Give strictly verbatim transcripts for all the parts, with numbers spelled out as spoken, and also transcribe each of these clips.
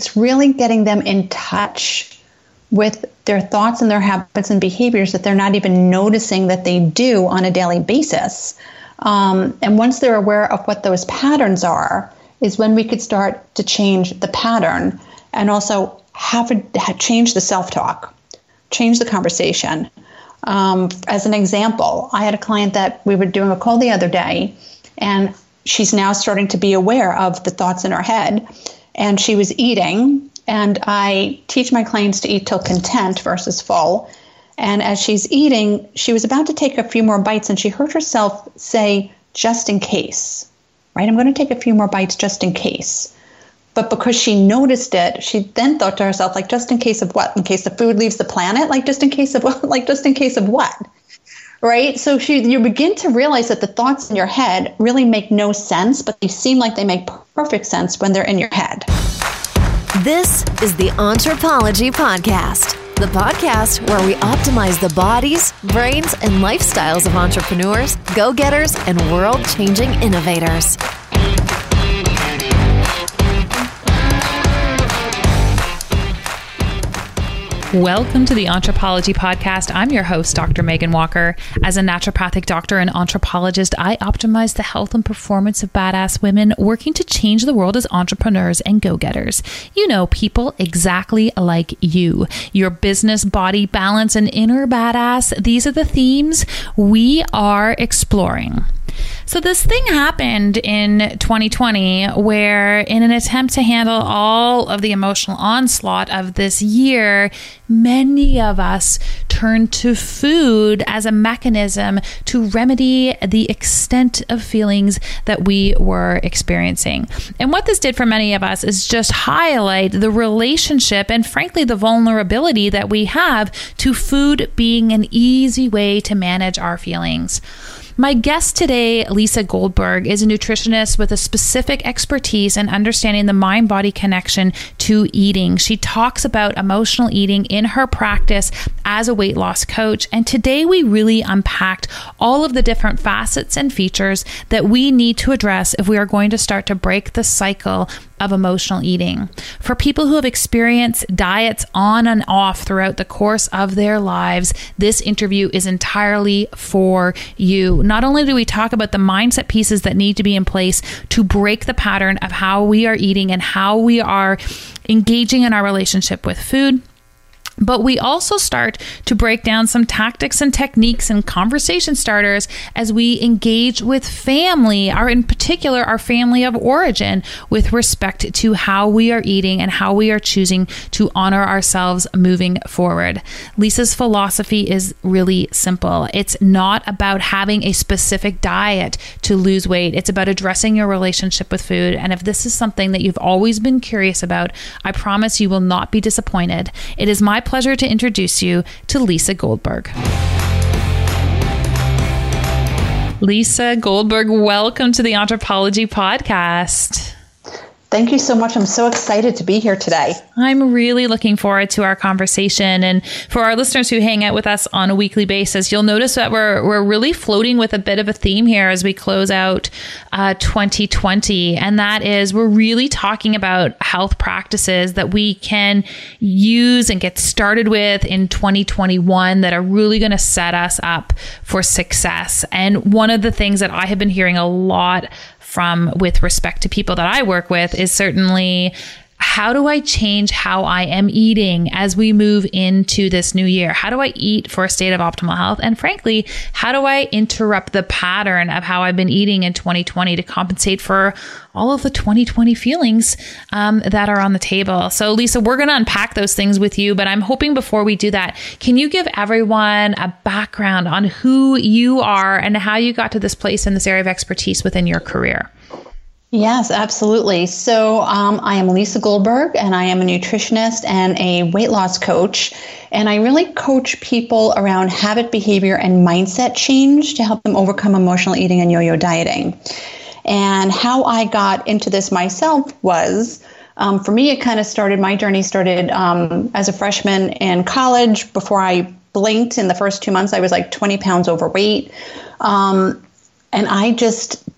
it's really getting them in touch with their thoughts and their habits and behaviors that they're not even noticing that they do on a daily basis. Um, and once they're aware of what those patterns are, is when we could start to change the pattern and also have a, change the self-talk, change the conversation. Um, as an example, I had a client that we were doing a call the other day, and she's now starting to be aware of the thoughts in her head, and she was eating, and I teach my clients to eat till content versus full. And as she's eating, she was about to take a few more bites, and she heard herself say, just in case, right? I'm going to take a few more bites just in case. But because she noticed it, she then thought to herself, like, just in case of what? In case the food leaves the planet? Like, just in case of what? Like, just in case of what? Right? So she, you begin to realize that the thoughts in your head really make no sense, but they seem like they make perfect sense when they're in your head. This is the Anthropology Podcast, the podcast where we optimize the bodies, brains, and lifestyles of entrepreneurs, go-getters, and world-changing innovators. Welcome to the Anthropology Podcast. I'm your host, Doctor Megan Walker. As a naturopathic doctor and anthropologist, I optimize the health and performance of badass women working to change the world as entrepreneurs and go-getters. You know, people exactly like you. Your business, body, balance, and inner badass. These are the themes we are exploring. So this thing happened in twenty twenty where, in an attempt to handle all of the emotional onslaught of this year, many of us turned to food as a mechanism to remedy the extent of feelings that we were experiencing. And what this did for many of us is just highlight the relationship and, frankly, the vulnerability that we have to food being an easy way to manage our feelings. My guest today, Lisa Goldberg, is a nutritionist with a specific expertise in understanding the mind-body connection to eating. She talks about emotional eating in her practice as a weight loss coach. And today we really unpacked all of the different facets and features that we need to address if we are going to start to break the cycle of emotional eating. For people who have experienced diets on and off throughout the course of their lives, this interview is entirely for you. Not only do we talk about the mindset pieces that need to be in place to break the pattern of how we are eating and how we are engaging in our relationship with food, but we also start to break down some tactics and techniques and conversation starters as we engage with family, our in particular, our family of origin, with respect to how we are eating and how we are choosing to honor ourselves moving forward. Lisa's philosophy is really simple. It's not about having a specific diet to lose weight. It's about addressing your relationship with food. And if this is something that you've always been curious about, I promise you will not be disappointed. It is my pleasure to introduce you to Lisa Goldberg. Lisa Goldberg, welcome to the Anthropology Podcast. Thank you so much. I'm so excited to be here today. I'm really looking forward to our conversation. And for our listeners who hang out with us on a weekly basis, you'll notice that we're we're really floating with a bit of a theme here as we close out uh, twenty twenty. And that is, we're really talking about health practices that we can use and get started with in twenty twenty-one that are really going to set us up for success. And one of the things that I have been hearing a lot from with respect to people that I work with is certainly, how do I change how I am eating as we move into this new year? How do I eat for a state of optimal health? And frankly, how do I interrupt the pattern of how I've been eating in twenty twenty to compensate for all of the twenty twenty feelings um, that are on the table? So Lisa, we're going to unpack those things with you, but I'm hoping before we do that, can you give everyone a background on who you are and how you got to this place in this area of expertise within your career? Yes, absolutely. So um, I am Lisa Goldberg, and I am a nutritionist and a weight loss coach. And I really coach people around habit, behavior, and mindset change to help them overcome emotional eating and yo-yo dieting. And how I got into this myself was, um, for me, it kind of started, my journey started um, as a freshman in college. Before I blinked, in the first two months, I was like twenty pounds overweight. Um, and I just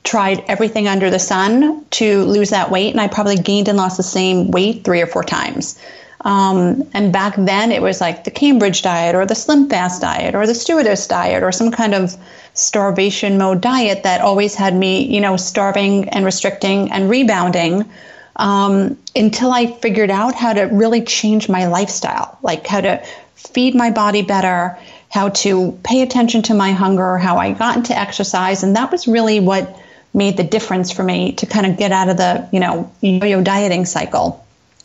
tried everything under the sun to lose that weight, and I probably gained and lost the same weight three or four times. Um, and back then it was like the Cambridge diet or the Slim Fast diet or the stewardess diet or some kind of starvation mode diet that always had me, you know, starving and restricting and rebounding, um, until I figured out how to really change my lifestyle, like how to feed my body better, how to pay attention to my hunger, how I got into exercise. And that was really what made the difference for me to kind of get out of the, you know, yo-yo dieting cycle.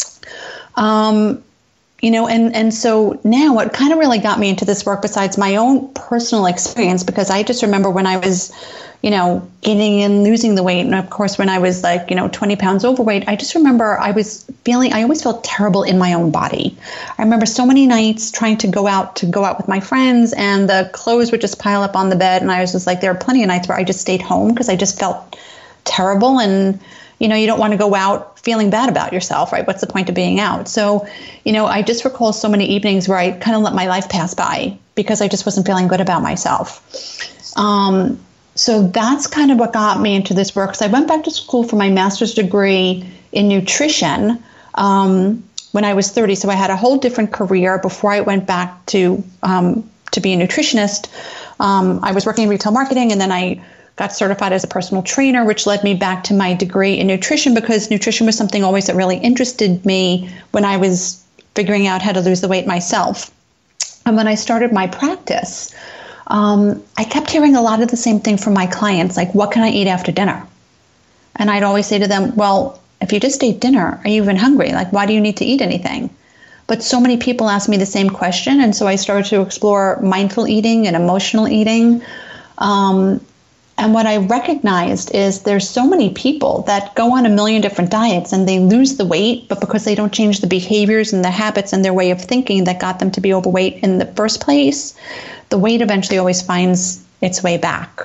Um, you know, and, and so now what kind of really got me into this work, besides my own personal experience, because I just remember when I was, you know, gaining and losing the weight. And of course, when I was like, you know, twenty pounds overweight, I just remember I was feeling, I always felt terrible in my own body. I remember so many nights trying to go out to go out with my friends, and the clothes would just pile up on the bed. And I was just like, there were plenty of nights where I just stayed home because I just felt terrible. And you know, you don't want to go out feeling bad about yourself, right? What's the point of being out? So, you know, I just recall so many evenings where I kind of let my life pass by because I just wasn't feeling good about myself. Um, so that's kind of what got me into this work. So I went back to school for my master's degree in nutrition um, when I was thirty. So I had a whole different career before I went back to um, to be a nutritionist. Um, I was working in retail marketing, and then I got certified as a personal trainer, which led me back to my degree in nutrition, because nutrition was something always that really interested me when I was figuring out how to lose the weight myself. And when I started my practice, um, I kept hearing a lot of the same thing from my clients, like, what can I eat after dinner? And I'd always say to them, well, if you just ate dinner, are you even hungry? Like, why do you need to eat anything? But so many people ask me the same question. And so I started to explore mindful eating and emotional eating. Um, And what I recognized is there's so many people that go on a million different diets and they lose the weight, but because they don't change the behaviors and the habits and their way of thinking that got them to be overweight in the first place, the weight eventually always finds its way back.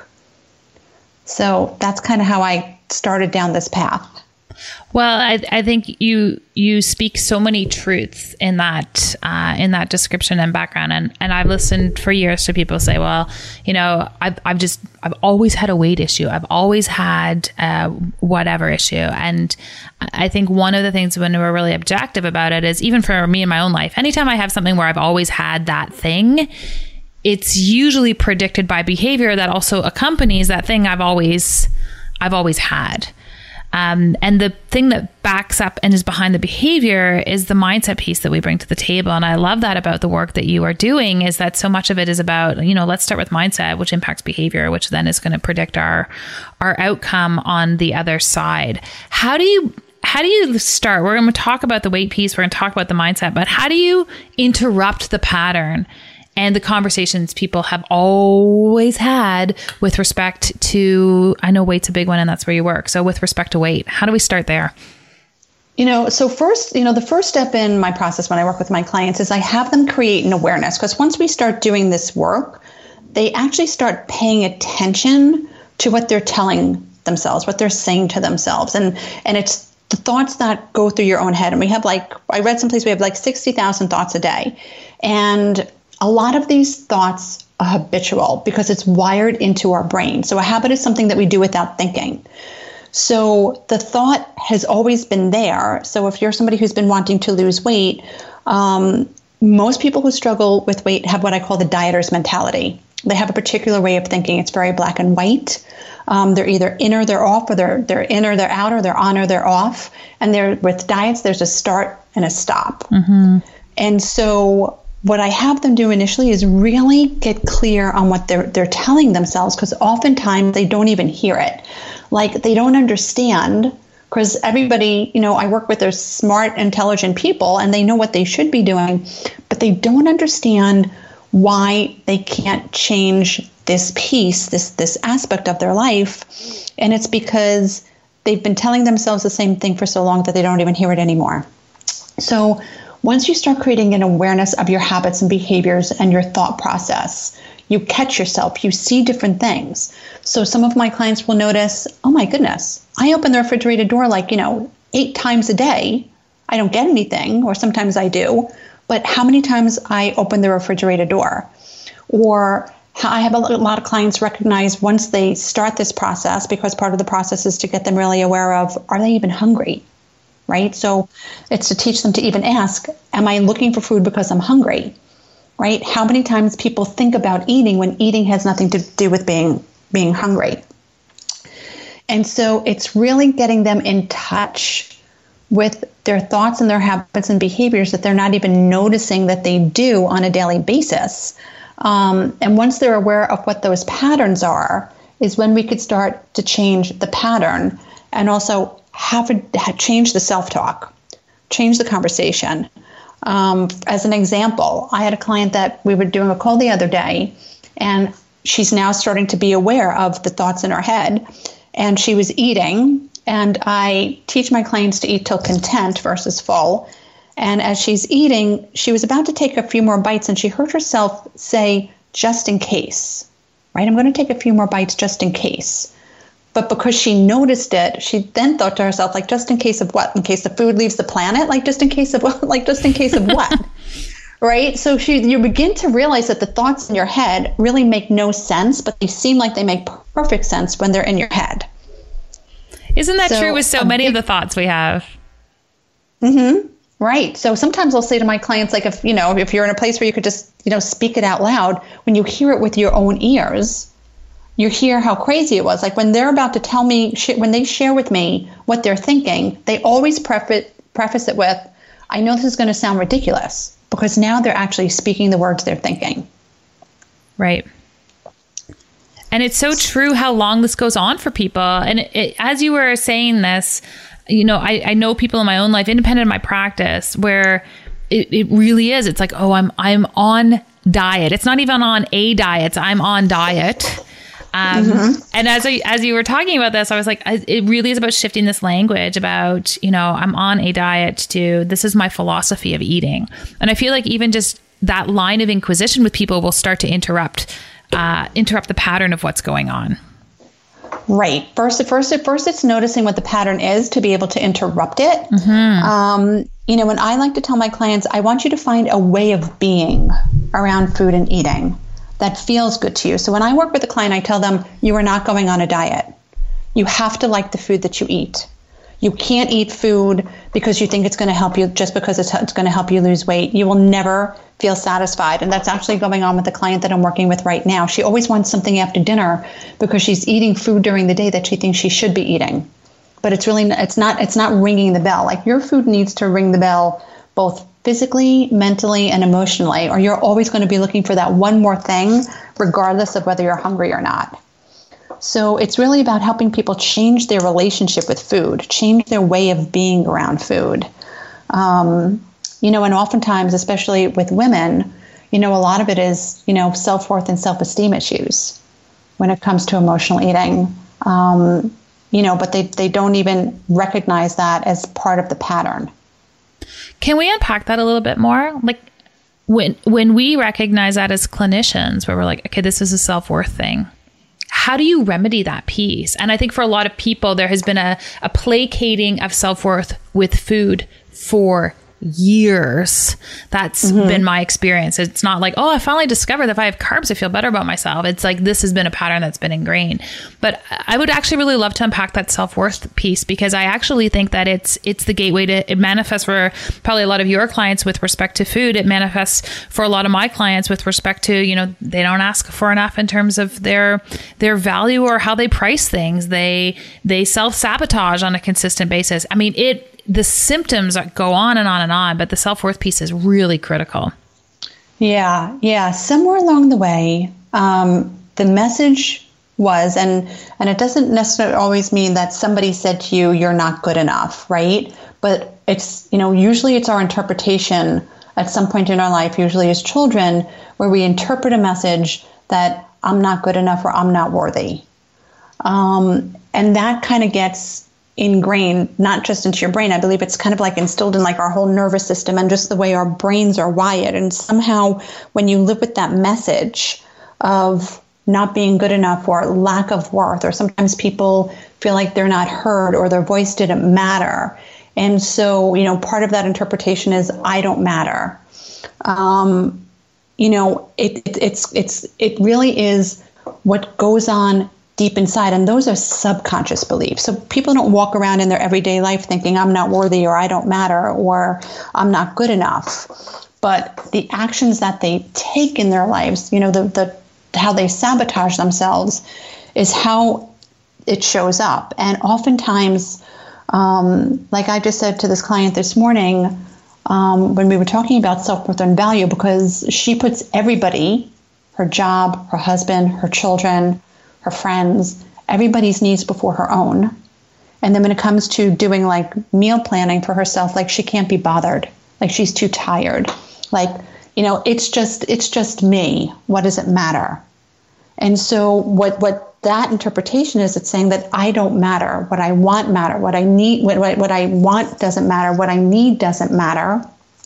So that's kind of how I started down this path. Well, I, I think you you speak so many truths in that uh, in that description and background, and, and I've listened for years to people say, well, you know, I've I've just I've always had a weight issue, I've always had uh, whatever issue, and I think one of the things when we're really objective about it is, even for me in my own life, anytime I have something where I've always had that thing, it's usually predicted by behavior that also accompanies that thing I've always I've always had. Um, and the thing that backs up and is behind the behavior is the mindset piece that we bring to the table. And I love that about the work that you are doing, is that so much of it is about, you know, let's start with mindset, which impacts behavior, which then is going to predict our, our outcome on the other side. How do you, how do you start? We're going to talk about the weight piece. We're going to talk about the mindset, but how do you interrupt the pattern and the conversations people have always had with respect to, I know weight's a big one and that's where you work. So with respect to weight, how do we start there? You know, so first, you know, the first step in my process when I work with my clients is I have them create an awareness, because once we start doing this work, they actually start paying attention to what they're telling themselves, what they're saying to themselves. And, and it's the thoughts that go through your own head. And we have like, I read someplace we have like sixty thousand thoughts a day. And a lot of these thoughts are habitual because it's wired into our brain. So a habit is something that we do without thinking. So the thought has always been there. So if you're somebody who's been wanting to lose weight, um, most people who struggle with weight have what I call the dieter's mentality. They have a particular way of thinking. It's very black and white. Um, they're either in or they're off, or they're they're in or they're out, or they're on or they're off. And they're with diets, there's a start and a stop. Mm-hmm. And so what I have them do initially is really get clear on what they're they're telling themselves, because oftentimes they don't even hear it. Like they don't understand, because everybody, you know, I work with those smart, intelligent people and they know what they should be doing, but they don't understand why they can't change this piece, this this aspect of their life. And it's because they've been telling themselves the same thing for so long that they don't even hear it anymore. So once you start creating an awareness of your habits and behaviors and your thought process, you catch yourself, you see different things. So some of my clients will notice, oh my goodness, I open the refrigerator door like, you know, eight times a day. I don't get anything, or sometimes I do, but how many times I open the refrigerator door? Or I have a lot of clients recognize once they start this process, because part of the process is to get them really aware of, are they even hungry, right? So it's to teach them to even ask, am I looking for food because I'm hungry, right? How many times people think about eating when eating has nothing to do with being being hungry? And so it's really getting them in touch with their thoughts and their habits and behaviors that they're not even noticing that they do on a daily basis. Um, and once they're aware of what those patterns are, is when we could start to change the pattern and also have a, change the self-talk, change the conversation. Um, as an example, I had a client that we were doing a call the other day, and she's now starting to be aware of the thoughts in her head. And she was eating, and I teach my clients to eat till content versus full. And as she's eating, she was about to take a few more bites, and she heard herself say, just in case, right? I'm going to take a few more bites just in case. But because she noticed it, she then thought to herself, like, just in case of what? In case the food leaves the planet? Like, just in case of what? Like, just in case of what? Right? So she, you begin to realize that the thoughts in your head really make no sense, but they seem like they make perfect sense when they're in your head. Isn't that so, true with so many big, of the thoughts we have? Mm-hmm. Right. So sometimes I'll say to my clients, like, if, you know, if you're in a place where you could just, you know, speak it out loud, when you hear it with your own ears, you hear how crazy it was. Like when they're about to tell me, when they share with me what they're thinking, they always preface, preface it with, I know this is going to sound ridiculous, because now they're actually speaking the words they're thinking. Right. And it's so true how long this goes on for people. And it, it, as you were saying this, you know, I, I know people in my own life, independent of my practice, where it, it really is. It's like, oh, I'm I'm on diet. It's not even on a diet. It's I'm on diet. Um, mm-hmm. And as I, as you were talking about this, I was like, I, it really is about shifting this language about, you know, I'm on a diet to this is my philosophy of eating. And I feel like even just that line of inquisition with people will start to interrupt uh, interrupt the pattern of what's going on. Right. First, first, first, it's noticing what the pattern is to be able to interrupt it. Mm-hmm. Um, you know, when I like to tell my clients, I want you to find a way of being around food and eating that feels good to you. So when I work with a client, I tell them, you are not going on a diet. You have to like the food that you eat. You can't eat food because you think it's going to help you, just because it's, it's going to help you lose weight. You will never feel satisfied. And that's actually going on with the client that I'm working with right now. She always wants something after dinner because she's eating food during the day that she thinks she should be eating. But it's really, it's not, it's not ringing the bell. Like your food needs to ring the bell both physically, mentally, and emotionally, or you're always going to be looking for that one more thing, regardless of whether you're hungry or not. So it's really about helping people change their relationship with food, change their way of being around food. Um, you know, and oftentimes, especially with women, you know, a lot of it is, you know, self-worth and self-esteem issues when it comes to emotional eating. Um, you know, but they, they don't even recognize that as part of the pattern. Can we unpack that a little bit more? Like when when we recognize that as clinicians, where we're like, okay, this is a self-worth thing. How do you remedy that piece? And I think for a lot of people, there has been a, a placating of self-worth with food for years. That's mm-hmm. been my experience. It's not like, oh, I finally discovered that if I have carbs, I feel better about myself. It's like, this has been a pattern that's been ingrained. But I would actually really love to unpack that self-worth piece, because I actually think that it's it's the gateway to, it manifests for probably a lot of your clients with respect to food. It manifests for a lot of my clients with respect to, you know, they don't ask for enough in terms of their their value or how they price things. They they self-sabotage on a consistent basis. I mean, it the symptoms go on and on and on, but the self-worth piece is really critical. Yeah, yeah. Somewhere along the way, um, the message was, and and it doesn't necessarily always mean that somebody said to you, you're not good enough, right? But it's, you know, usually it's our interpretation at some point in our life, usually as children, where we interpret a message that I'm not good enough or I'm not worthy. Um, and that kind of gets ingrained, not just into your brain. I believe it's kind of like instilled in like our whole nervous system and just the way our brains are wired. And somehow when you live with that message of not being good enough or lack of worth, or sometimes people feel like they're not heard or their voice didn't matter. And so, you know, part of that interpretation is I don't matter. Um, you know, it, it it's it's it really is what goes on deep inside, and those are subconscious beliefs. So people don't walk around in their everyday life thinking I'm not worthy, or I don't matter, or I'm not good enough. But the actions that they take in their lives, you know, the the how they sabotage themselves is how it shows up. And oftentimes, um, like I just said to this client this morning, um, when we were talking about self-worth and value, because she puts everybody, her job, her husband, her children, her friends, everybody's needs before her own. And then when it comes to doing like meal planning for herself, like she can't be bothered, like she's too tired. Like, you know, it's just, it's just me. What does it matter? And so what, what that interpretation is, it's saying that I don't matter. What I want matter. What I need, what, what, what I want doesn't matter. What I need doesn't matter.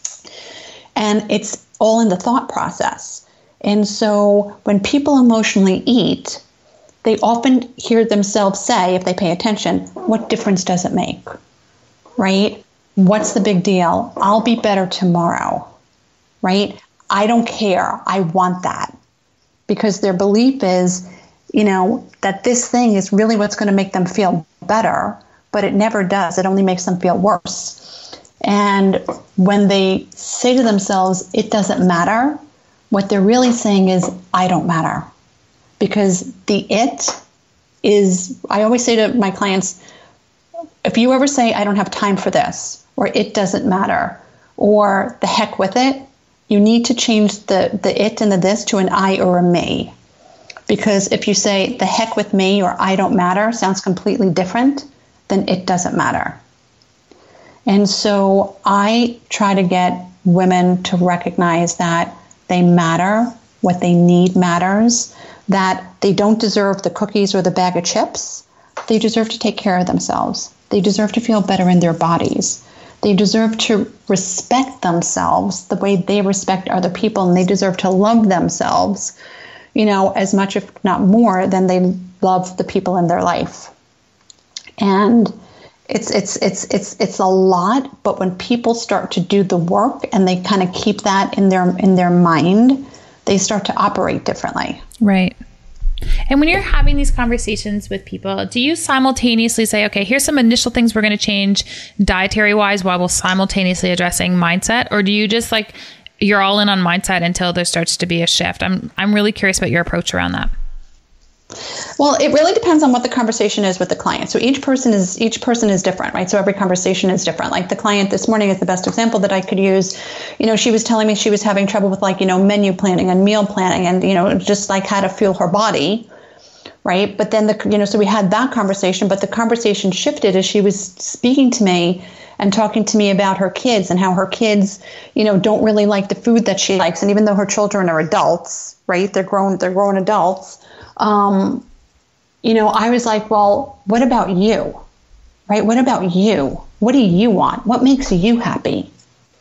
And it's all in the thought process. And so when people emotionally eat, they often hear themselves say, if they pay attention, what difference does it make? Right? What's the big deal? I'll be better tomorrow. Right? I don't care. I want that. Because their belief is, you know, that this thing is really what's going to make them feel better, but it never does. It only makes them feel worse. And when they say to themselves, it doesn't matter, what they're really saying is, I don't matter. Because the it is, I always say to my clients, if you ever say, I don't have time for this, or it doesn't matter, or the heck with it, you need to change the, the it and the this to an I or a me. Because if you say, the heck with me, or I don't matter, sounds completely different than it doesn't matter. And so I try to get women to recognize that they matter, what they need matters, that they don't deserve the cookies or the bag of chips. They deserve to take care of themselves. They deserve to feel better in their bodies. They deserve to respect themselves the way they respect other people, and they deserve to love themselves, you know, as much, if not more, than they love the people in their life. And it's it's it's it's it's a lot, but when people start to do the work and they kind of keep that in their in their mind, they start to operate differently. Right. And when you're having these conversations with people, do you simultaneously say, okay, here's some initial things we're going to change dietary wise while we're simultaneously addressing mindset? Or do you just like, you're all in on mindset until there starts to be a shift? I'm I'm really curious about your approach around that. Well, it really depends on what the conversation is with the client. So each person is each person is different, right? So every conversation is different. Like the client this morning is the best example that I could use. You know, she was telling me she was having trouble with like, you know, menu planning and meal planning and, you know, just like how to fuel her body, right? But then, the you know, so we had that conversation, but the conversation shifted as she was speaking to me and talking to me about her kids and how her kids, you know, don't really like the food that she likes. And even though her children are adults, right? They're grown, they're grown adults. Um, you know, I was like, well, what about you, right? What about you? What do you want? What makes you happy?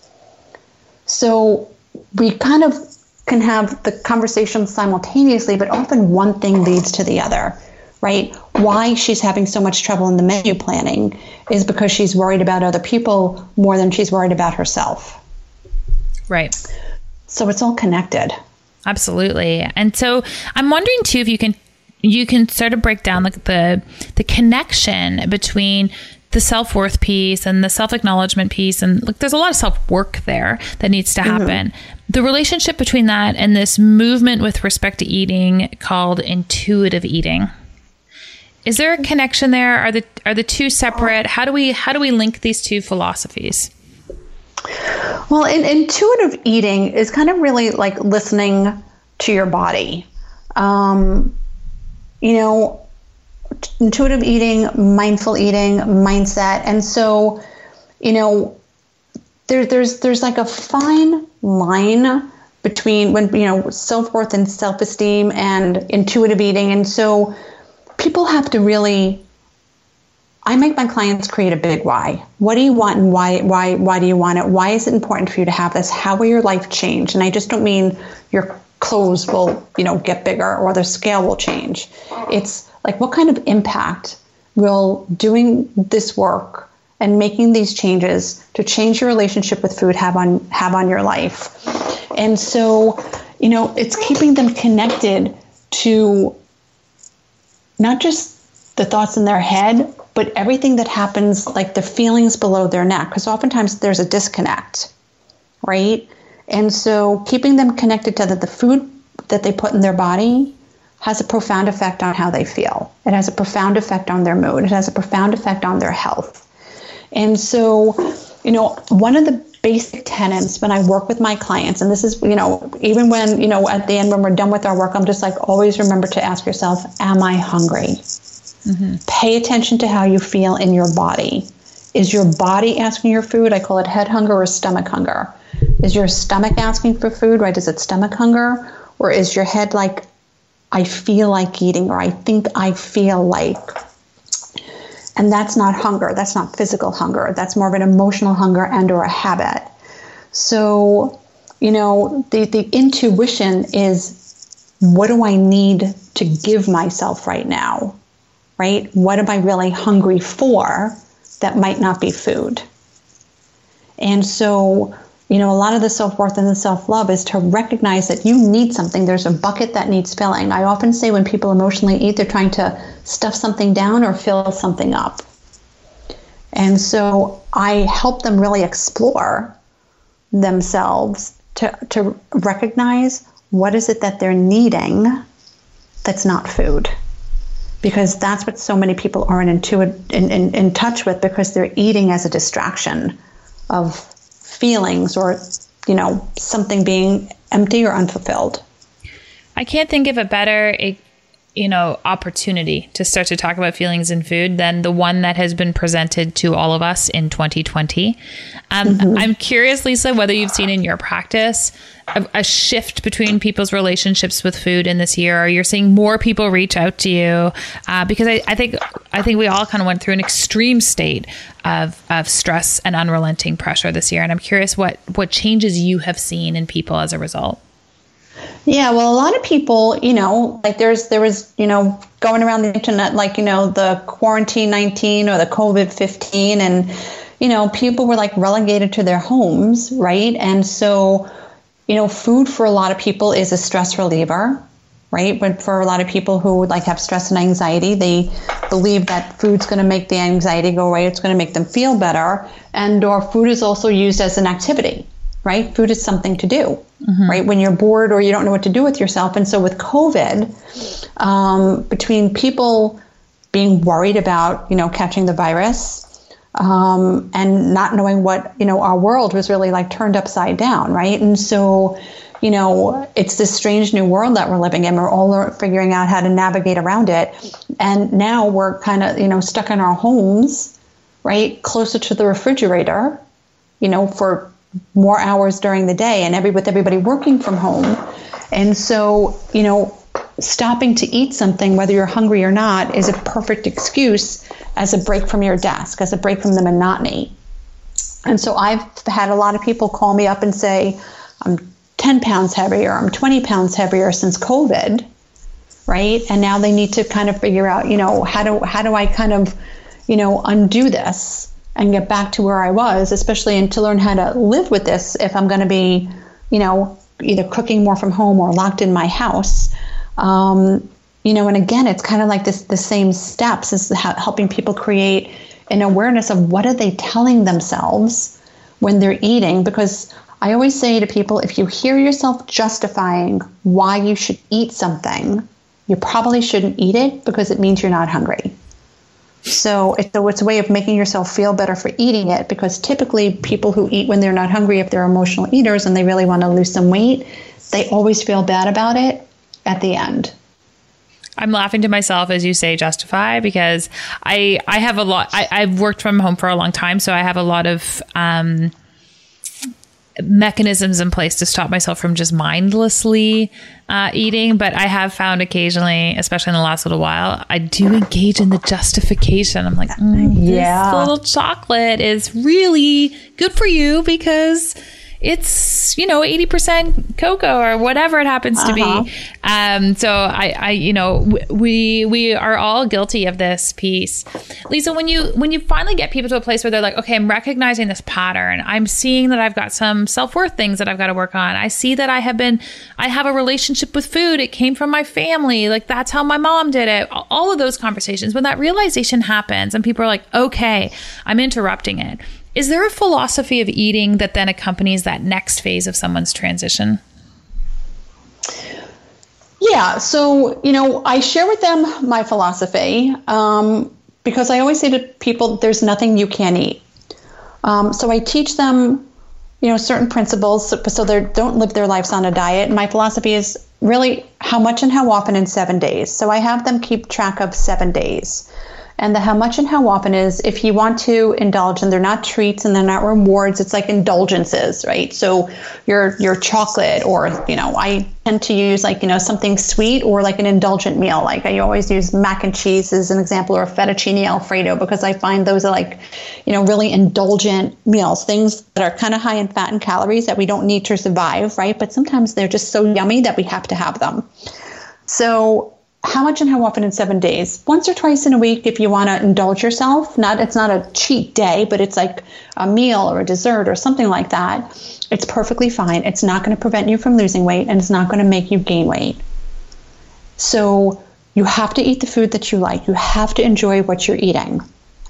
So we kind of can have the conversation simultaneously, but often one thing leads to the other, right? Why she's having so much trouble in the menu planning is because she's worried about other people more than she's worried about herself. Right. So it's all connected. Absolutely. And so I'm wondering too, if you can, you can sort of break down like the, the connection between the self-worth piece and the self-acknowledgement piece. And like, there's a lot of self-work there that needs to happen. Mm-hmm. The relationship between that and this movement with respect to eating called intuitive eating. Is there a connection there? Are the, are the two separate? How do we, how do we link these two philosophies? Well, in, intuitive eating is kind of really like listening to your body. Um, you know, t- intuitive eating, mindful eating, mindset. And so, you know, there, there's there's like a fine line between when, you know, self-worth and self-esteem and intuitive eating. And so people have to really, I make my clients create a big why. What do you want and why, why, why do you want it? Why is it important for you to have this? How will your life change? And I just don't mean your clothes will, you know, get bigger or the scale will change. It's like, what kind of impact will doing this work and making these changes to change your relationship with food have on, have on your life? And so you know, it's keeping them connected to not just the thoughts in their head, but everything that happens, like the feelings below their neck, because oftentimes there's a disconnect, right? And so keeping them connected to that the food that they put in their body has a profound effect on how they feel. It has a profound effect on their mood. It has a profound effect on their health. And so, you know, one of the basic tenets when I work with my clients, and this is, you know, even when, you know, at the end when we're done with our work, I'm just like, always remember to ask yourself, am I hungry? Mm-hmm. Pay attention to how you feel in your body. Is your body asking your food? I call it head hunger or stomach hunger. Is your stomach asking for food, right? Is it stomach hunger? Or is your head like, I feel like eating, or I think I feel like? And that's not hunger. That's not physical hunger. That's more of an emotional hunger and or a habit. So, you know, the, the intuition is, what do I need to give myself right now? Right? What am I really hungry for that might not be food? And so, you know, a lot of the self-worth and the self-love is to recognize that you need something. There's a bucket that needs filling. I often say when people emotionally eat, they're trying to stuff something down or fill something up. And so I help them really explore themselves to, to recognize what is it that they're needing that's not food. Because that's what so many people aren't intuit, in, in, in touch with, because they're eating as a distraction of feelings or, you know, something being empty or unfulfilled. I can't think of a better, you know, opportunity to start to talk about feelings in food than the one that has been presented to all of us in twenty twenty. Um, mm-hmm. I'm curious, Lisa, whether you've seen in your practice a, a shift between people's relationships with food in this year, or you're seeing more people reach out to you, uh, because I, I think I think we all kind of went through an extreme state of of stress and unrelenting pressure this year, and I'm curious what what changes you have seen in people as a result. Yeah, well, a lot of people, you know, like there's, there was, you know, going around the internet, like, you know, the quarantine nineteen or the COVID fifteen, and, you know, people were like relegated to their homes, right? And so, you know, food for a lot of people is a stress reliever, right? But for a lot of people who like have stress and anxiety, they believe that food's going to make the anxiety go away. It's going to make them feel better. And or food is also used as an activity. Right? Food is something to do, mm-hmm. right? When you're bored or you don't know what to do with yourself. And so with COVID, um, between people being worried about, you know, catching the virus um, and not knowing what, you know, our world was really like turned upside down, right? And so, you know, it's this strange new world that we're living in. We're all figuring out how to navigate around it. And now we're kind of, you know, stuck in our homes, right? Closer to the refrigerator, you know, for more hours during the day, and every with everybody working from home. And so, you know, stopping to eat something, whether you're hungry or not, is a perfect excuse as a break from your desk, as a break from the monotony. And so I've had a lot of people call me up and say, I'm ten pounds heavier, I'm twenty pounds heavier since COVID, right? And now they need to kind of figure out, you know, how do how do I kind of, you know, undo this and get back to where I was, especially and to learn how to live with this if I'm going to be, you know, either cooking more from home or locked in my house. Um, you know, and again, it's kind of like this, the same steps as helping people create an awareness of what are they telling themselves when they're eating. Because I always say to people, if you hear yourself justifying why you should eat something, you probably shouldn't eat it because it means you're not hungry. So it's a, it's a way of making yourself feel better for eating it, because typically people who eat when they're not hungry, if they're emotional eaters and they really want to lose some weight, they always feel bad about it at the end. I'm laughing to myself as you say justify, because I, I have a lot, I, I've worked from home for a long time. So I have a lot of um, mechanisms in place to stop myself from just mindlessly uh, eating. But I have found occasionally, especially in the last little while, I do engage in the justification. I'm like, mm, yeah, this little chocolate is really good for you because it's it's, you know, eighty percent cocoa or whatever it happens to uh-huh. be. Um, so I, I, you know, we, we are all guilty of this piece. Lisa, when you, when you finally get people to a place where they're like, okay, I'm recognizing this pattern. I'm seeing that I've got some self-worth things that I've got to work on. I see that I have been, I have a relationship with food. It came from my family. Like that's how my mom did it. All of those conversations, when that realization happens and people are like, okay, I'm interrupting it. Is there a philosophy of eating that then accompanies that next phase of someone's transition? Yeah. So, you know, I share with them my philosophy um, because I always say to people, there's nothing you can't eat. Um, so I teach them, you know, certain principles so, so they don't live their lives on a diet. And my philosophy is really how much and how often in seven days. So I have them keep track of seven days. And the how much and how often is if you want to indulge, and they're not treats and they're not rewards, it's like indulgences, right? So your your chocolate, or, you know, I tend to use like, you know, something sweet or like an indulgent meal. Like I always use mac and cheese as an example, or fettuccine Alfredo, because I find those are like, you know, really indulgent meals, things that are kind of high in fat and calories that we don't need to survive, right? But sometimes they're just so yummy that we have to have them. So how much and how often in seven days? Once or twice in a week if you want to indulge yourself. Not, it's not a cheat day, but it's like a meal or a dessert or something like that. It's perfectly fine. It's not going to prevent you from losing weight, and it's not going to make you gain weight. So you have to eat the food that you like. You have to enjoy what you're eating.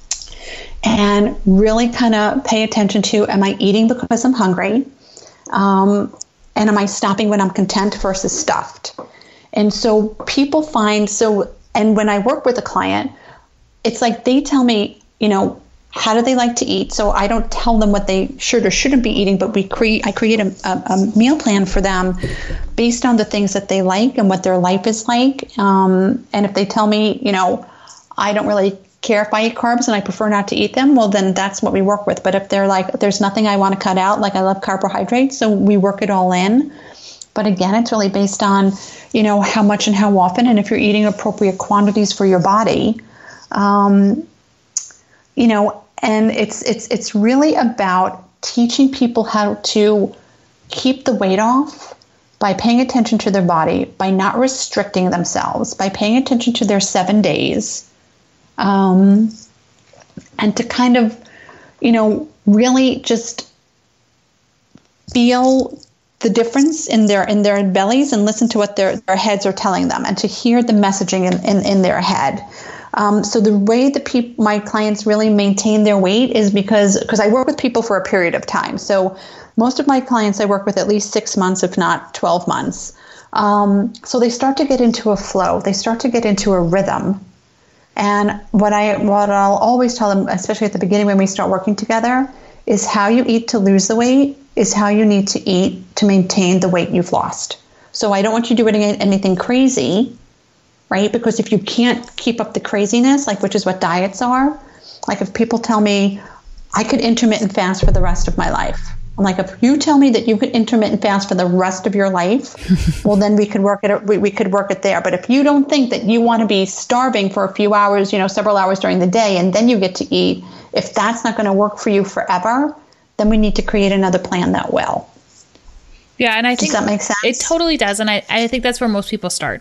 And really kind of pay attention to, am I eating because I'm hungry? Um, and am I stopping when I'm content versus stuffed? And so people find, so, and when I work with a client, it's like they tell me, you know, how do they like to eat? So I don't tell them what they should or shouldn't be eating, but we create, I create a, a, a meal plan for them based on the things that they like and what their life is like. Um, and if they tell me, you know, I don't really care if I eat carbs and I prefer not to eat them, well, then that's what we work with. But if they're like, there's nothing I want to cut out, like I love carbohydrates, so we work it all in. But again, it's really based on, you know, how much and how often, and if you're eating appropriate quantities for your body, um, you know, and it's it's it's really about teaching people how to keep the weight off by paying attention to their body, by not restricting themselves, by paying attention to their seven days, um, and to kind of, you know, really just feel the difference in their in their bellies and listen to what their, their heads are telling them, and to hear the messaging in, in, in their head. Um, so the way that peop- my clients really maintain their weight is because because I work with people for a period of time. So most of my clients I work with at least six months, if not twelve months. Um, so they start to get into a flow. They start to get into a rhythm. And what I what I'll always tell them, especially at the beginning when we start working together, is how you eat to lose the weight is how you need to eat to maintain the weight you've lost. So I don't want you doing anything crazy, right? Because if you can't keep up the craziness, like which is what diets are, like if people tell me I could intermittent fast for the rest of my life, I'm like, if you tell me that you could intermittent fast for the rest of your life, well, then we could work it. We, we could work it there. But if you don't think that you want to be starving for a few hours, you know, several hours during the day, and then you get to eat, if that's not going to work for you forever, then we need to create another plan that will. Yeah, and I think does that make sense? It totally does, and I, I think that's where most people start.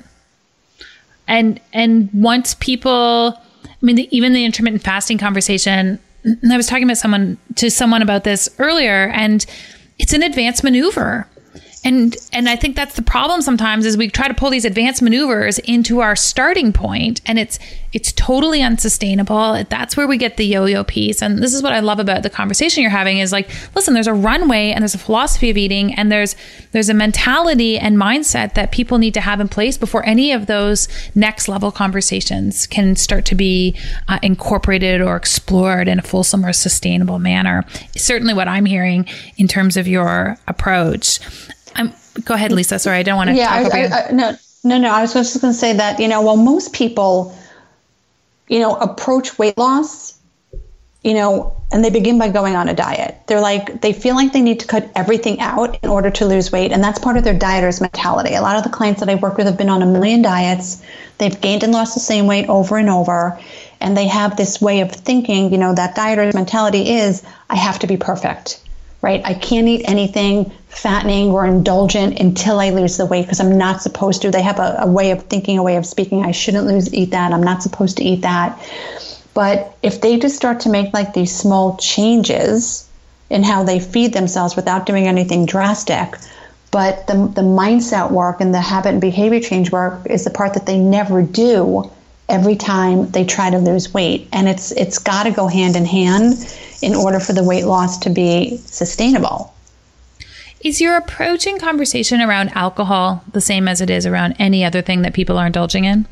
And and once people, I mean, the, even the intermittent fasting conversation. I was talking about someone to someone about this earlier, and it's an advanced maneuver. And and I think that's the problem sometimes is we try to pull these advanced maneuvers into our starting point, and it's it's totally unsustainable. That's where we get the yo-yo piece. And this is what I love about the conversation you're having is like, listen, there's a runway and there's a philosophy of eating, and there's there's a mentality and mindset that people need to have in place before any of those next level conversations can start to be uh, incorporated or explored in a fulsome or sustainable manner. Certainly what I'm hearing in terms of your approach. I'm, go ahead, Lisa. Sorry, I don't want to yeah, talk I, over I, I, no, no, no. I was just going to say that, you know, while most people, you know, approach weight loss, you know, and they begin by going on a diet. They're like, they feel like they need to cut everything out in order to lose weight. And that's part of their dieter's mentality. A lot of the clients that I work with have been on a million diets. They've gained and lost the same weight over and over. And they have this way of thinking, you know, that dieter's mentality is, I have to be perfect. right? I can't eat anything fattening or indulgent until I lose the weight because I'm not supposed to. They have a, a way of thinking, a way of speaking. I shouldn't lose, eat that. I'm not supposed to eat that. But if they just start to make like these small changes in how they feed themselves without doing anything drastic, but the the mindset work and the habit and behavior change work is the part that they never do every time they try to lose weight. And it's it's got to go hand in hand in order for the weight loss to be sustainable. Is your approach and conversation around alcohol the same as it is around any other thing that people are indulging in?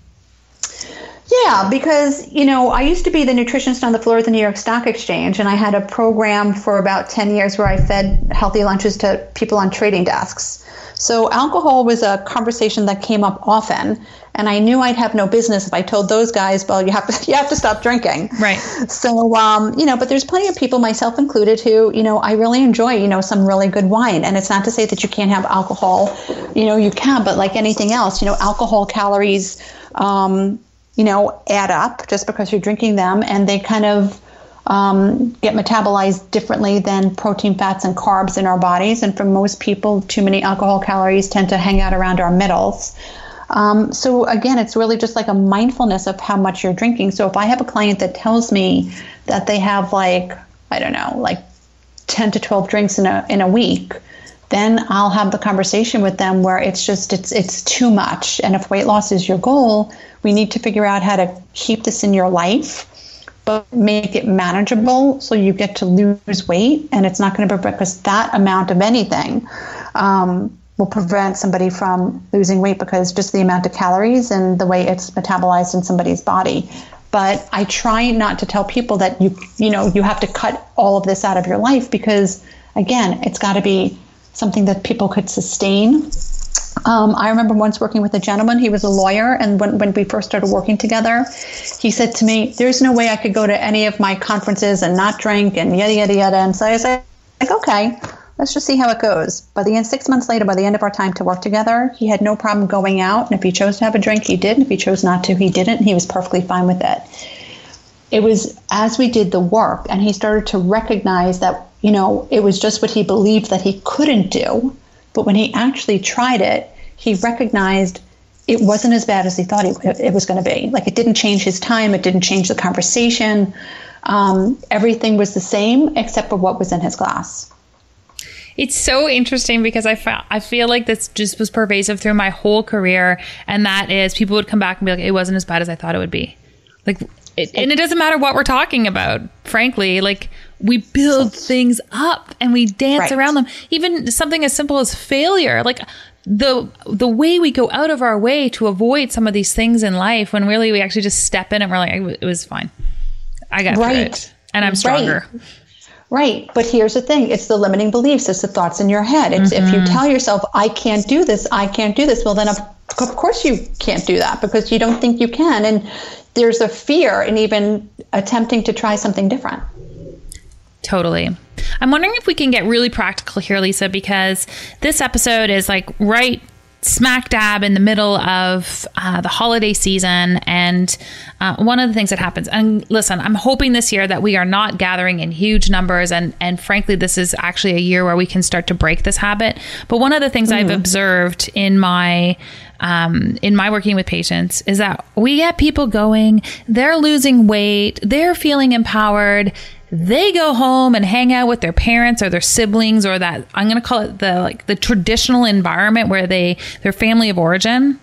Yeah, because, you know, I used to be the nutritionist on the floor of the New York Stock Exchange, and I had a program for about ten years where I fed healthy lunches to people on trading desks. So alcohol was a conversation that came up often, and I knew I'd have no business if I told those guys, well, you have to you have to stop drinking. Right. So, um, you know, but there's plenty of people, myself included, who, you know, I really enjoy, you know, some really good wine. And it's not to say that you can't have alcohol. You know, you can, but like anything else, you know, alcohol calories, um, you know, add up just because you're drinking them, and they kind of um, get metabolized differently than protein, fats, and carbs in our bodies. And for most people, too many alcohol calories tend to hang out around our middles. Um, so again, it's really just like a mindfulness of how much you're drinking. So if I have a client that tells me that they have like, I don't know, like ten to twelve drinks in a in a week, then I'll have the conversation with them where it's just, it's it's too much. And if weight loss is your goal, we need to figure out how to keep this in your life, but make it manageable so you get to lose weight. And it's not going to be because that amount of anything um, will prevent somebody from losing weight, because just the amount of calories and the way it's metabolized in somebody's body. But I try not to tell people that you, you know, you have to cut all of this out of your life, because again, it's got to be something that people could sustain. Um, I remember once working with a gentleman. He was a lawyer, and when, when we first started working together, he said to me, there's no way I could go to any of my conferences and not drink and yada, yada, yada. And so I was like, okay, let's just see how it goes. By the end, six months later, by the end of our time to work together, he had no problem going out. And if he chose to have a drink, he did. And if he chose not to, he didn't. And he was perfectly fine with it. It was as we did the work and he started to recognize that, you know, it was just what he believed that he couldn't do. But when he actually tried it, he recognized it wasn't as bad as he thought it was going to be. Like, it didn't change his time. It didn't change the conversation. Um, everything was the same except for what was in his glass. It's so interesting because I, fa- I feel like this just was pervasive through my whole career. And that is, people would come back and be like, it wasn't as bad as I thought it would be. Like, it, and it doesn't matter what we're talking about, frankly. Like, we build things up and we dance right. around them. Even something as simple as failure. Like, the the way we go out of our way to avoid some of these things in life, when really we actually just step in and we're like, it was fine. I got right. through it. And I'm stronger. Right. Right. But here's the thing. It's the limiting beliefs. It's the thoughts in your head. It's mm-hmm. if you tell yourself, I can't do this, I can't do this. Well, then of, of course you can't do that because you don't think you can. And there's a fear in even attempting to try something different. Totally. I'm wondering if we can get really practical here, Lisa, because this episode is like right smack dab in the middle of uh, the holiday season. And uh, one of the things that happens, and listen, I'm hoping this year that we are not gathering in huge numbers. And, and frankly, this is actually a year where we can start to break this habit. But one of the things mm-hmm. I've observed in my Um, in my working with patients is that we get people going, they're losing weight, they're feeling empowered. They go home and hang out with their parents or their siblings, or that, I'm going to call it the like the traditional environment where they, their family of origin.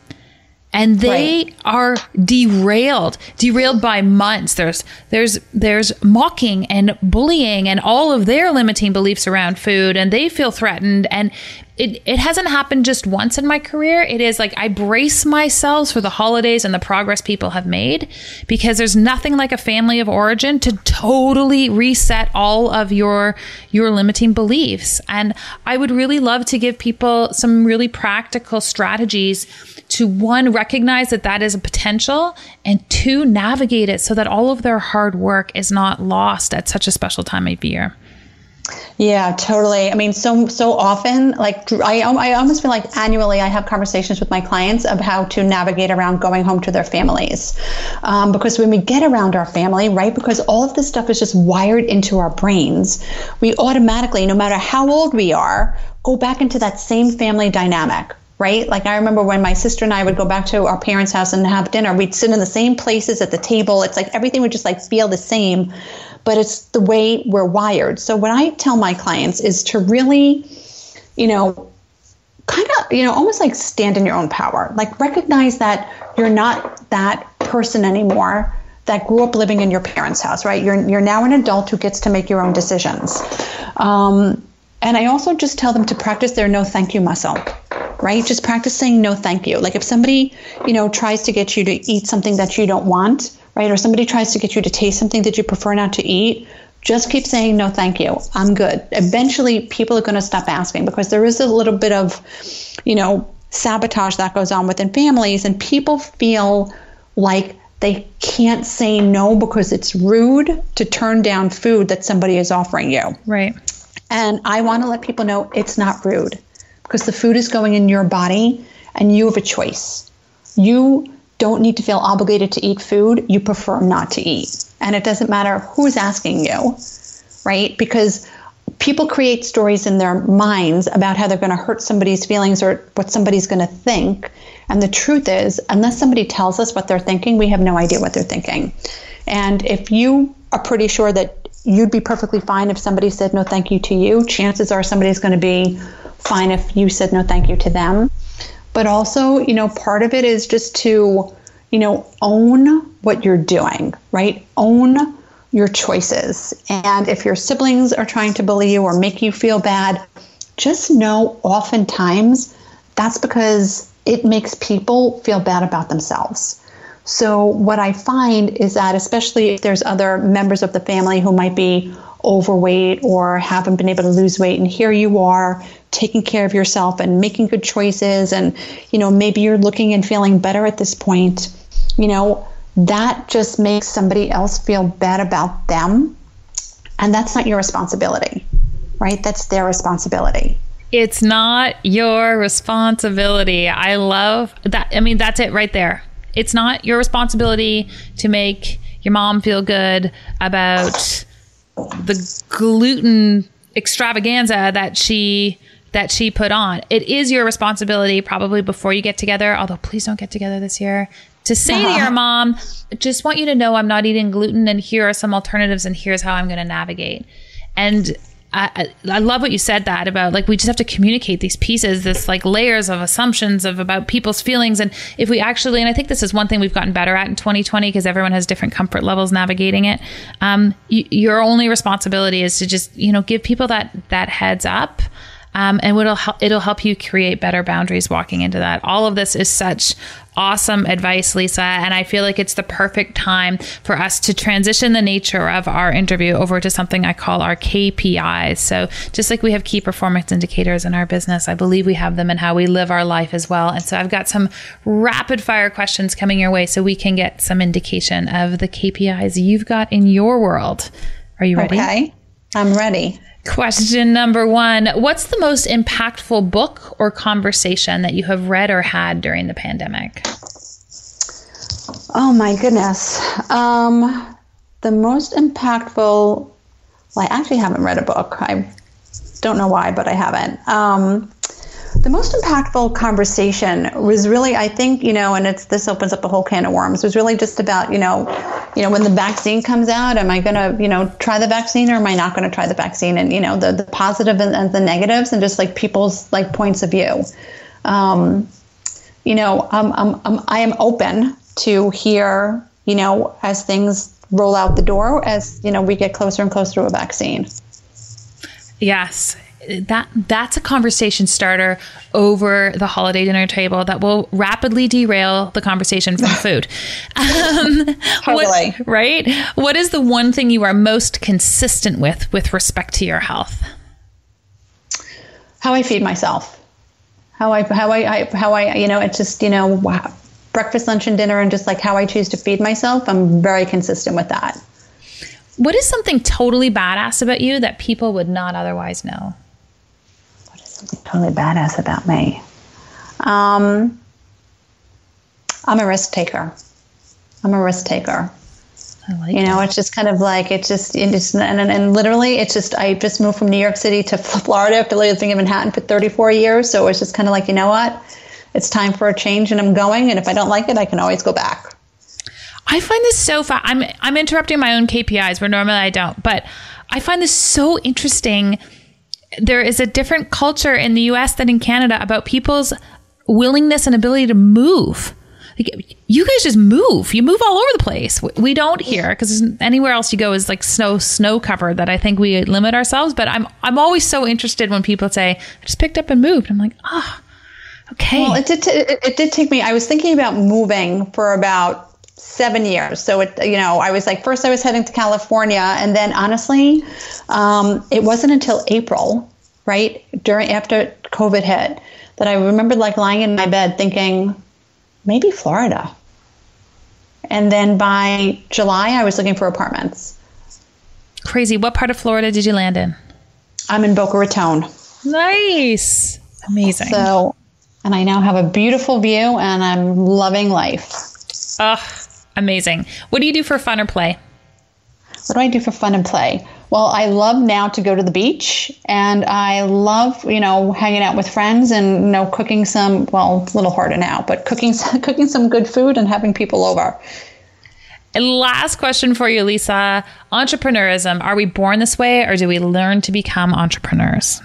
And they right. are derailed, derailed by months. There's, there's, there's mocking and bullying and all of their limiting beliefs around food, and they feel threatened. And it, it hasn't happened just once in my career. It is like, I brace myself for the holidays and the progress people have made, because there's nothing like a family of origin to totally reset all of your, your limiting beliefs. And I would really love to give people some really practical strategies to, one, recognize that that is a potential, and two, navigate it so that all of their hard work is not lost at such a special time of year. Yeah, totally. I mean, so so often, like I, I almost feel like annually I have conversations with my clients of how to navigate around going home to their families. Um, because when we get around our family, right, because all of this stuff is just wired into our brains, we automatically, no matter how old we are, go back into that same family dynamic. Right? Like I remember when my sister and I would go back to our parents' house and have dinner, we'd sit in the same places at the table. It's like everything would just like feel the same, but it's the way we're wired. So what I tell my clients is to really, you know, kind of, you know, almost like stand in your own power, like recognize that you're not that person anymore that grew up living in your parents' house, right? You're, you're now an adult who gets to make your own decisions. Um, and I also just tell them to practice their no thank you muscle. Right? Just practice saying no, thank you. Like if somebody, you know, tries to get you to eat something that you don't want, right? Or somebody tries to get you to taste something that you prefer not to eat, just keep saying no, thank you. I'm good. Eventually people are going to stop asking because there is a little bit of, you know, sabotage that goes on within families, and people feel like they can't say no because it's rude to turn down food that somebody is offering you. Right. And I want to let people know it's not rude. Because the food is going in your body and you have a choice. You don't need to feel obligated to eat food you prefer not to eat. And it doesn't matter who's asking you, right? Because people create stories in their minds about how they're going to hurt somebody's feelings or what somebody's going to think. And the truth is, unless somebody tells us what they're thinking, we have no idea what they're thinking. And if you are pretty sure that you'd be perfectly fine if somebody said no thank you to you, chances are somebody's going to be fine if you said no thank you to them. But also, you know, part of it is just to, you know, own what you're doing, right? Own your choices. And if your siblings are trying to bully you or make you feel bad, just know oftentimes that's because it makes people feel bad about themselves. So what I find is that, especially if there's other members of the family who might be overweight or haven't been able to lose weight, and here you are taking care of yourself and making good choices, and, you know, maybe you're looking and feeling better at this point, you know, that just makes somebody else feel bad about them. And that's not your responsibility, right? That's their responsibility. It's not your responsibility. I love that. I mean, that's it right there. It's not your responsibility to make your mom feel good about the gluten extravaganza that she that she put on. It is your responsibility, probably before you get together, although please don't get together this year, to say uh-huh. to your mom, just want you to know I'm not eating gluten and here are some alternatives and here's how I'm going to navigate. And I, I love what you said that about, like, we just have to communicate these pieces, this like layers of assumptions of about people's feelings. And if we actually, and I think this is one thing we've gotten better at in twenty twenty because everyone has different comfort levels navigating it. Um, y- your only responsibility is to just, you know, give people that, that heads up. Um, and it'll help, it'll help you create better boundaries walking into that. All of this is such awesome advice, Lisa. And I feel like it's the perfect time for us to transition the nature of our interview over to something I call our K P Is. So just like we have key performance indicators in our business, I believe we have them in how we live our life as well. And so I've got some rapid fire questions coming your way so we can get some indication of the K P Is you've got in your world. Are you ready? Okay, I'm ready. Question number one, what's the most impactful book or conversation that you have read or had during the pandemic? Oh my goodness. Um, the most impactful, well, I actually haven't read a book. I don't know why, but I haven't. Um, the most impactful conversation was really, I think, you know, and it's, this opens up a whole can of worms, was really just about, you know, you know, when the vaccine comes out, am I going to, you know, try the vaccine or am I not going to try the vaccine? And, you know, the, the positive and, and the negatives and just like people's like points of view. Um, you know, um, um, um, I am open to hear, you know, as things roll out the door, as, you know, we get closer and closer to a vaccine. Yes. That that's a conversation starter over the holiday dinner table that will rapidly derail the conversation from food. Um, totally. What, right? What is the one thing you are most consistent with with respect to your health? How I feed myself. How I how I, I how I you know it's just you know wow, breakfast, lunch, and dinner, and just like how I choose to feed myself. I'm very consistent with that. What is something totally badass about you that people would not otherwise know? What is something totally badass about me? Um, I'm a risk taker. I'm a risk taker. I like you know, that. It's just kind of like, it's just, it's, and, and, and literally, it's just, I just moved from New York City to Florida after living in Manhattan for thirty-four years. So it's just kind of like, you know what? It's time for a change and I'm going. And if I don't like it, I can always go back. I find this so fun. I'm I'm interrupting my own K P Is where normally I don't, but I find this so interesting. There is a different culture in the U S than in Canada about people's willingness and ability to move. Like, you guys just move. You move all over the place. We don't here because anywhere else you go is like snow snow covered. That I think we limit ourselves. But I'm I'm always so interested when people say I just picked up and moved. I'm like, ah, oh, okay. Well, it did. T- it, it did take me. I was thinking about moving for about seven years. So it, you know, I was like, first I was heading to California, and then honestly, um, it wasn't until April, right during after COVID hit, that I remembered like lying in my bed thinking, maybe Florida. And then by July, I was looking for apartments. Crazy. What part of Florida did you land in? I'm in Boca Raton. Nice. Amazing. So, and I now have a beautiful view, and I'm loving life. Ugh. Amazing. What do you do for fun or play? What do I do for fun and play? Well, I love now to go to the beach, and I love, you know, hanging out with friends and, you know, cooking some, well, it's a little harder now, but cooking, cooking some good food and having people over. And last question for you, Lisa. Entrepreneurism. Are we born this way, or do we learn to become entrepreneurs?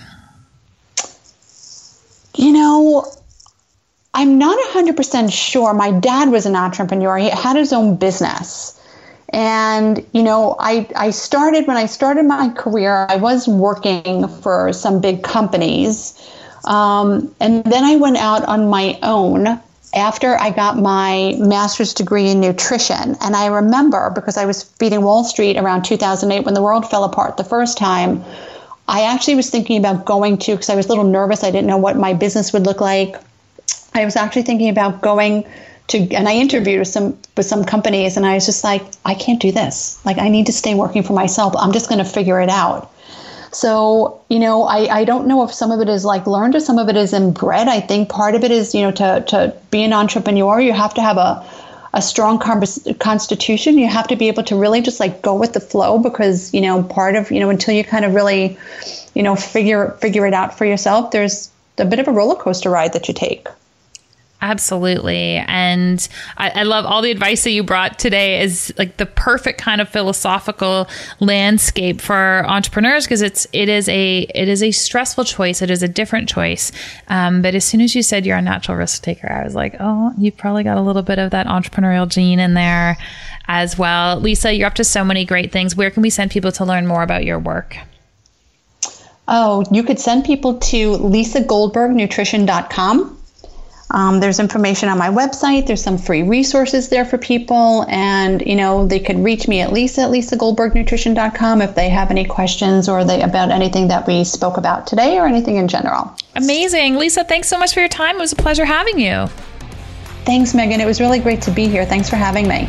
You know, I'm not one hundred percent sure. My dad was an entrepreneur. He had his own business. And, you know, I, I started, when I started my career, I was working for some big companies. Um, and then I went out on my own after I got my master's degree in nutrition. And I remember, because I was feeding Wall Street around two thousand eight when the world fell apart the first time, I actually was thinking about going to, because I was a little nervous. I didn't know what my business would look like. I was actually thinking about going to, and I interviewed with some with some companies, and I was just like, I can't do this. Like, I need to stay working for myself. I'm just going to figure it out. So, you know, I, I don't know if some of it is like learned or some of it is inbred. I think part of it is, you know, to, to be an entrepreneur, you have to have a, a strong constitution. You have to be able to really just like go with the flow, because, you know, part of, you know, until you kind of really, you know, figure figure it out for yourself, there's a bit of a roller coaster ride that you take. Absolutely. And I, I love all the advice that you brought today is like the perfect kind of philosophical landscape for entrepreneurs, because it's, it is a, it is a stressful choice. It is a different choice. Um, but as soon as you said you're a natural risk taker, I was like, oh, you've probably got a little bit of that entrepreneurial gene in there as well. Lisa, you're up to so many great things. Where can we send people to learn more about your work? Oh, you could send people to lisa goldberg nutrition dot com. Um, there's information on my website. There's some free resources there for people. And, you know, they could reach me at Lisa at lisa goldberg nutrition dot com if they have any questions or they about anything that we spoke about today or anything in general. Amazing. Lisa, thanks so much for your time. It was a pleasure having you. Thanks, Megan. It was really great to be here. Thanks for having me.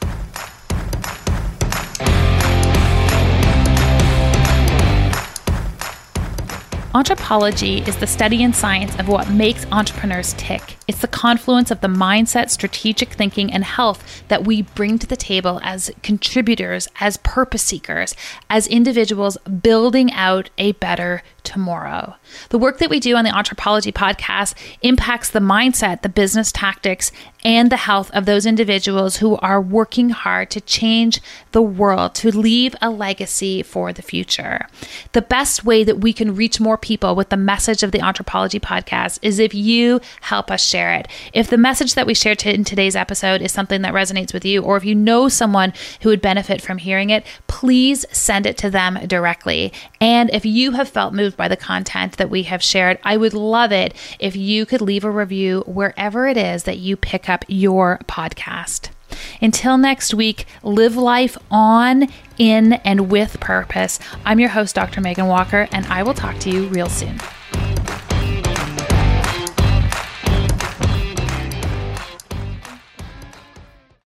Entrepology is the study and science of what makes entrepreneurs tick. It's the confluence of the mindset, strategic thinking, and health that we bring to the table as contributors, as purpose seekers, as individuals building out a better tomorrow. The work that we do on the Entrepology podcast impacts the mindset, the business tactics, and the health of those individuals who are working hard to change the world, to leave a legacy for the future. The best way that we can reach more people with the message of the Entrepology podcast is if you help us share it. If the message that we shared t- in today's episode is something that resonates with you, or if you know someone who would benefit from hearing it, please send it to them directly. And if you have felt moved by the content that we have shared, I would love it if you could leave a review wherever it is that you pick up your podcast. Until next week, live life on, in, and with purpose. I'm your host, Doctor Megan Walker, and I will talk to you real soon.